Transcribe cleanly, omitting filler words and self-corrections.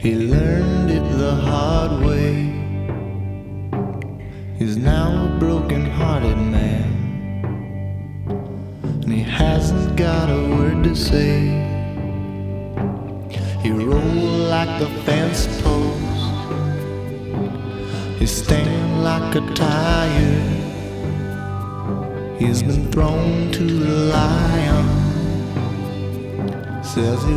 He learned it the hard way. He's now a broken-hearted man, and he hasn't got a word to say. He rolled like the fence post, he stand like a tire. He's been thrown to the lion, says he